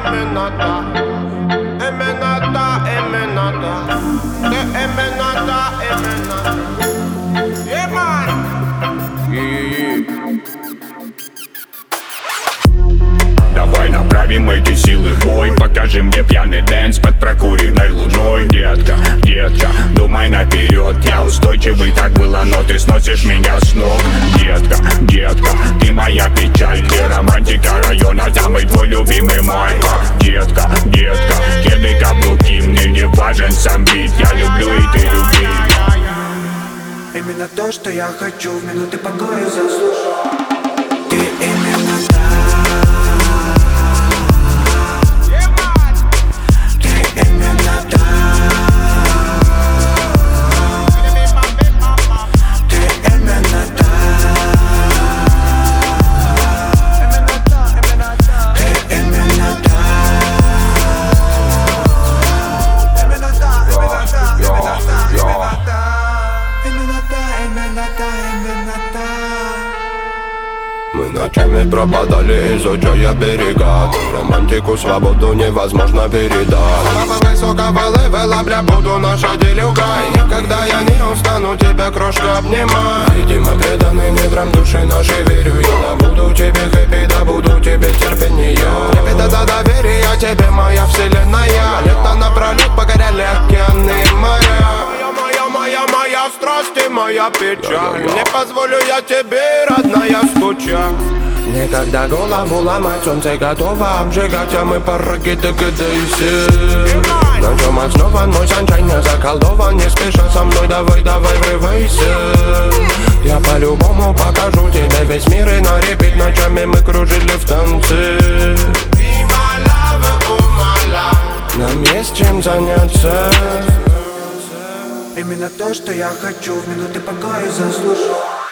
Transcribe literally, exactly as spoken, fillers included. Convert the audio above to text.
именно та, именно та, именно та. Ты именно та, именно та. Yeah, man. Yeah. Давай направим эти силы в бой. Покажи мне пьяный дэнс под прокуренной луной. Детка, детка, думай наперед. Я устойчивый, так было, но ты сносишь меня с ног. Детка, детка, ты моя печаль. Ты романтика района, самый твой любимый майка. Детка, детка, кеды, каблуки. Мне не важен сам бит, я люблю и ты люби. Именно то, что я хочу, в минуты покоя заслужу. Ты именно та. Мы ночами пропадали, изучая берега. Романтику, свободу невозможно передать. Папа высокого левела, бля, буду наша делюга. И никогда я не устану тебя, крошка, обнимать. Видимо, преданный недрам души нашей верю. Я добуду тебе хэппи, добуду тебе терпение. Лепета до доверия тебе, моя вселенная. Лето напролет покоряли океаны и моря. Моя, моя страсть и моя печаль. Не позволю я тебе, родная, скучать. Никогда голову ломать, солнце готово обжигать, а мы по ракете кидайся. На чем основан мой санчай, не заколдован, не спеша со мной, давай, давай, врывайся. Я по-любому покажу тебе весь мир, и на репит ночами мы кружили в танце. Нам есть чем заняться. Именно то, что я хочу, в минуты покоя заслужу.